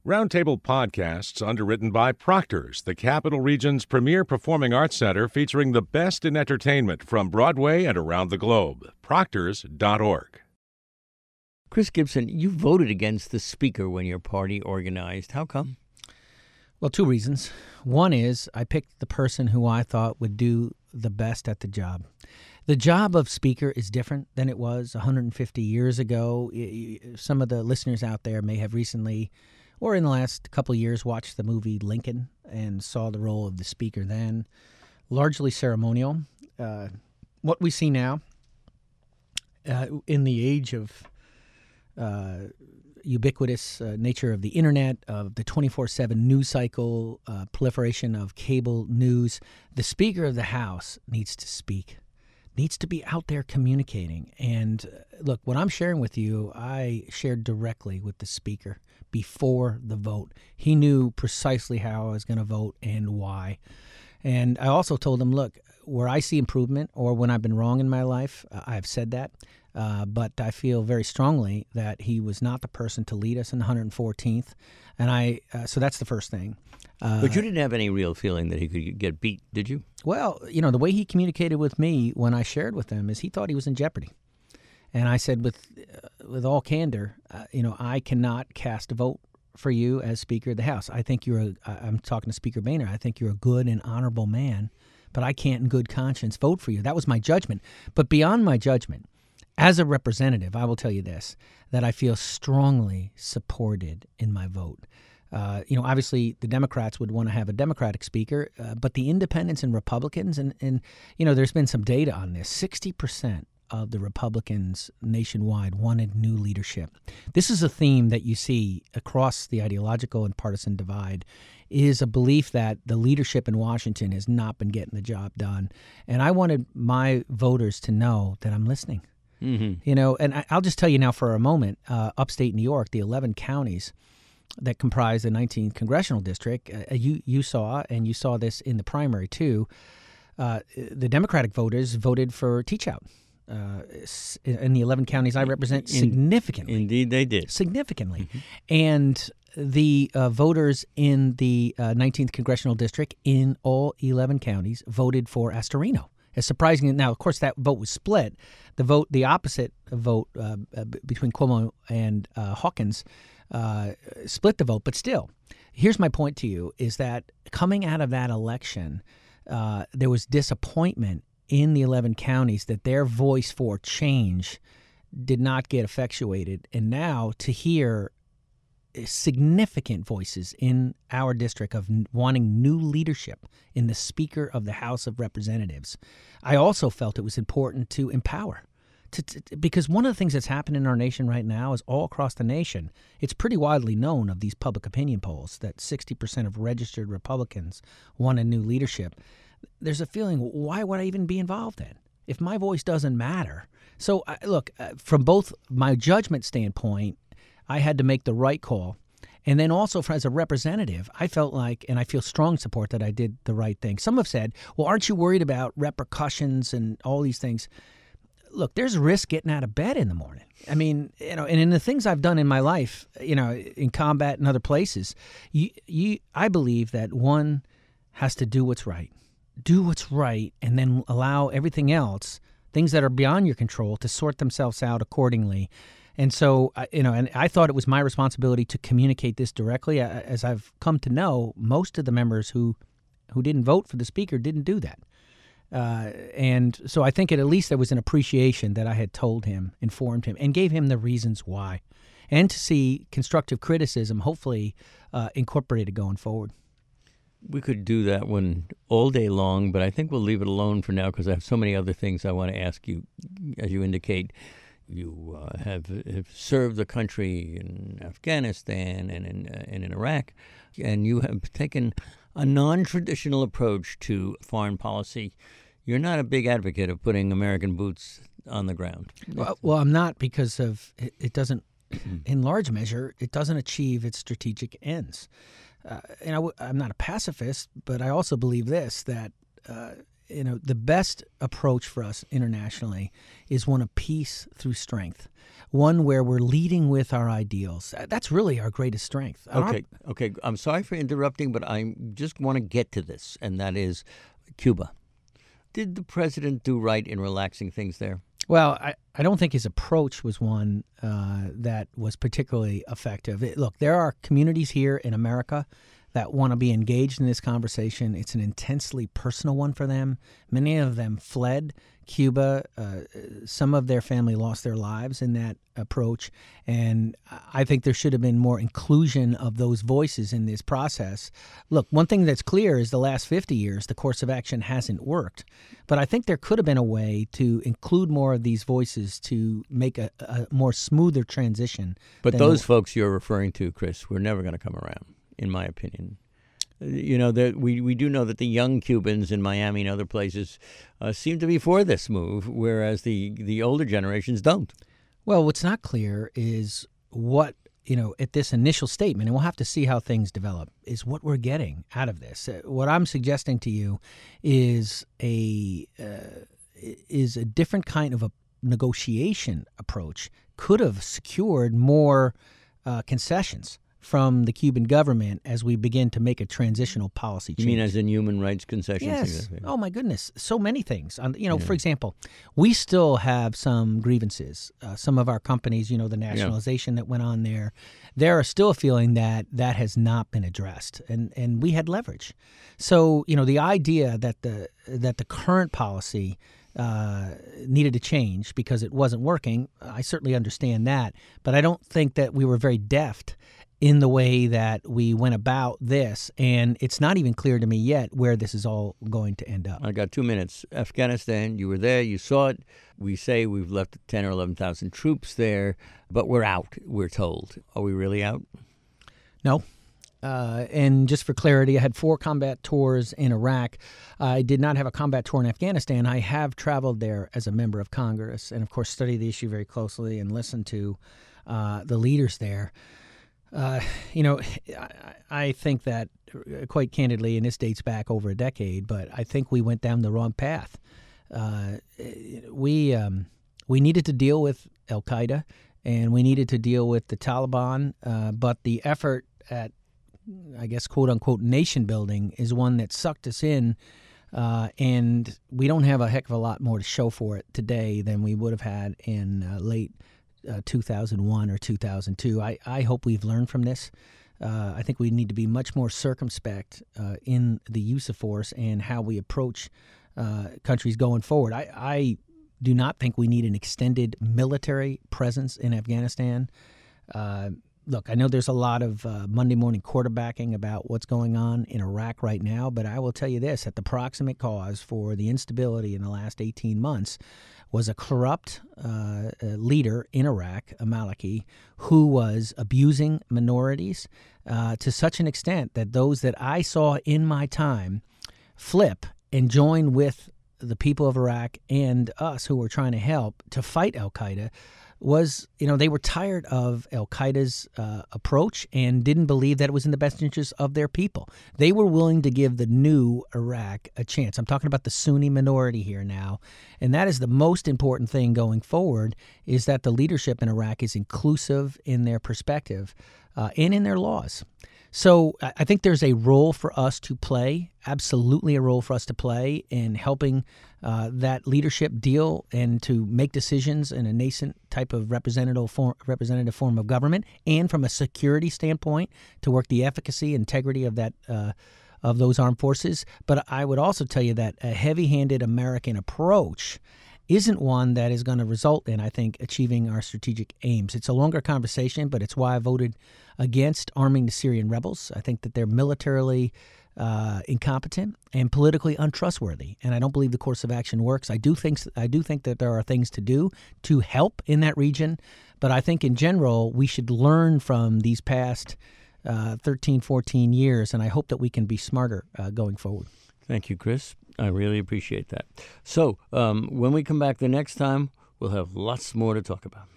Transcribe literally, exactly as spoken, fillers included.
Roundtable Podcasts, underwritten by Proctor's, the Capital Region's premier performing arts center featuring the best in entertainment from Broadway and around the globe. Proctors dot org. Chris Gibson, you voted against the speaker when your party organized. How come? Well, two reasons. One is I picked the person who I thought would do the best at the job. The job of speaker is different than it was one hundred fifty years ago. Some of the listeners out there may have recently, or in the last couple of years, watched the movie Lincoln and saw the role of the speaker then. Largely ceremonial. Uh, what we see now, uh, in the age of uh, ubiquitous uh, nature of the internet, of the twenty-four seven news cycle, uh, proliferation of cable news, the Speaker of the House needs to speak, needs to be out there communicating. And uh, look, what I'm sharing with you, I shared directly with the Speaker before the vote. He knew precisely how I was going to vote and why. And I also told him, look, where I see improvement or when I've been wrong in my life, uh, I've said that. Uh, but I feel very strongly that he was not the person to lead us in the one hundred fourteenth. And I, uh, so that's the first thing. Uh, but you didn't have any real feeling that he could get beat, did you? Well, you know, the way he communicated with me when I shared with him is he thought he was in jeopardy. And I said, with uh, with all candor, uh, you know, I cannot cast a vote for you as Speaker of the House. I think you're a, I'm talking to Speaker Boehner, I think you're a good and honorable man, but I can't in good conscience vote for you. That was my judgment. But beyond my judgment, as a representative, I will tell you this, that I feel strongly supported in my vote. Uh, you know, obviously the Democrats would want to have a Democratic speaker, uh, but the independents and Republicans, and, and, you know, there's been some data on this, sixty percent of the Republicans nationwide wanted new leadership. This is a theme that you see across the ideological and partisan divide, is a belief that the leadership in Washington has not been getting the job done. And I wanted my voters to know that I'm listening. Mm-hmm. You know, and I, I'll just tell you now for a moment, uh, upstate New York, the eleven counties that comprise the nineteenth congressional district, uh, you, you saw, and you saw this in the primary too, uh, the Democratic voters voted for teach-out. Uh, in the eleven counties I represent, significantly. Indeed, they did. Significantly. Mm-hmm. And the uh, voters in the uh, nineteenth Congressional District in all eleven counties voted for Astorino. As surprising, now, of course, that vote was split. The vote, the opposite vote uh, between Cuomo and uh, Hawkins uh, split the vote. But still, here's my point to you, is that coming out of that election, uh, there was disappointment in the eleven counties that their voice for change did not get effectuated. And now to hear significant voices in our district of wanting new leadership in the Speaker of the House of Representatives, I also felt it was important to empower. To, to, because one of the things that's happened in our nation right now is all across the nation, it's pretty widely known of these public opinion polls that sixty percent of registered Republicans want a new leadership. There's a feeling, why would I even be involved then if my voice doesn't matter? So, uh, look, uh, from both my judgment standpoint, I had to make the right call. And then also for, as a representative, I felt like, and I feel strong support that I did the right thing. Some have said, well, aren't you worried about repercussions and all these things? Look, there's risk getting out of bed in the morning. I mean, you know, and in the things I've done in my life, you know, in combat and other places, you, you, I believe that one has to do what's right. Do what's right, and then allow everything else, things that are beyond your control, to sort themselves out accordingly. And so, you know, and I thought it was my responsibility to communicate this directly. As I've come to know, most of the members who who didn't vote for the Speaker didn't do that. Uh, and so I think at least there was an appreciation that I had told him, informed him, and gave him the reasons why. And to see constructive criticism, hopefully, uh, incorporated going forward. We could do that one all day long, but I think we'll leave it alone for now because I have so many other things I want to ask you. As you indicate, you uh, have, have served the country in Afghanistan and in, uh, and in Iraq, and you have taken a non-traditional approach to foreign policy. You're not a big advocate of putting American boots on the ground. Well, well I'm not, because of it, it doesn't, in large measure, it doesn't achieve its strategic ends. Uh, and I w- I'm not a pacifist, but I also believe this, that uh, you know, the best approach for us internationally is one of peace through strength, one where we're leading with our ideals. That's really our greatest strength. Okay, okay. I'm sorry for interrupting, but I just want to get to this, and that is Cuba. Did the president do right in relaxing things there? Well, I, I don't think his approach was one uh, that was particularly effective. It, look, there are communities here in America that want to be engaged in this conversation. It's an intensely personal one for them. Many of them fled Cuba. Uh, some of their family lost their lives in that approach. And I think there should have been more inclusion of those voices in this process. Look, one thing that's clear is the last fifty years, the course of action hasn't worked. But I think there could have been a way to include more of these voices to make a, a more smoother transition. But those the, folks you're referring to, Chris, were never going to come around, in my opinion. You know, that we, we do know that the young Cubans in Miami and other places uh, seem to be for this move, whereas the, the older generations don't. Well, what's not clear is what, you know, at this initial statement, and we'll have to see how things develop, is what we're getting out of this. Uh, what I'm suggesting to you is a uh, is a different kind of a negotiation approach. Could have secured more uh, concessions from the Cuban government as we begin to make a transitional policy change. You mean as in human rights concessions? Yes. Oh, my goodness. So many things. Um, you know, yeah. For example, we still have some grievances. Uh, some of our companies, you know, the nationalization yeah. that went on there, there are still feeling that that has not been addressed. And, and we had leverage. So, you know, the idea that the that the current policy uh, needed to change because it wasn't working, I certainly understand that. But I don't think that we were very deft in the way that we went about this, and it's not even clear to me yet where this is all going to end up. I got two minutes. Afghanistan, you were there, you saw it. We say we've left ten or eleven thousand troops there, but we're out, we're told. Are we really out? No. Uh, and just for clarity, I had four combat tours in Iraq. I did not have a combat tour in Afghanistan. I have traveled there as a member of Congress and, of course, studied the issue very closely and listened to uh, the leaders there. Uh, you know, I, I think that, uh, quite candidly, and this dates back over a decade, but I think we went down the wrong path. Uh, we um, we needed to deal with al-Qaeda, and we needed to deal with the Taliban, uh, but the effort at, I guess, quote-unquote, nation-building is one that sucked us in, uh, and we don't have a heck of a lot more to show for it today than we would have had in uh, late Uh, two thousand one or two thousand two. I, I hope we've learned from this. Uh, I think we need to be much more circumspect uh, in the use of force and how we approach uh, countries going forward. I, I do not think we need an extended military presence in Afghanistan. Uh, look, I know there's a lot of uh, Monday morning quarterbacking about what's going on in Iraq right now, but I will tell you this, that the proximate cause for the instability in the last eighteen months was a corrupt uh, leader in Iraq, a Maliki, who was abusing minorities uh, to such an extent that those that I saw in my time flip and join with the people of Iraq and us who were trying to help to fight al-Qaeda was, you know, they were tired of al-Qaeda's uh, approach and didn't believe that it was in the best interest of their people. They were willing to give the new Iraq a chance. I'm talking about the Sunni minority here now, and that is the most important thing going forward, is that the leadership in Iraq is inclusive in their perspective uh, and in their laws. So I think there's a role for us to play, absolutely a role for us to play in helping uh, that leadership deal and to make decisions in a nascent type of representative form, representative form of government, and from a security standpoint to work the efficacy, integrity of that uh, of those armed forces. But I would also tell you that a heavy-handed American approach isn't one that is going to result in, I think, achieving our strategic aims. It's a longer conversation, but it's why I voted against arming the Syrian rebels. I think that they're militarily uh, incompetent and politically untrustworthy, and I don't believe the course of action works. I do think I do think that there are things to do to help in that region, but I think in general we should learn from these past uh, thirteen, fourteen years, and I hope that we can be smarter uh, going forward. Thank you, Chris. I really appreciate that. So um, when we come back the next time, we'll have lots more to talk about.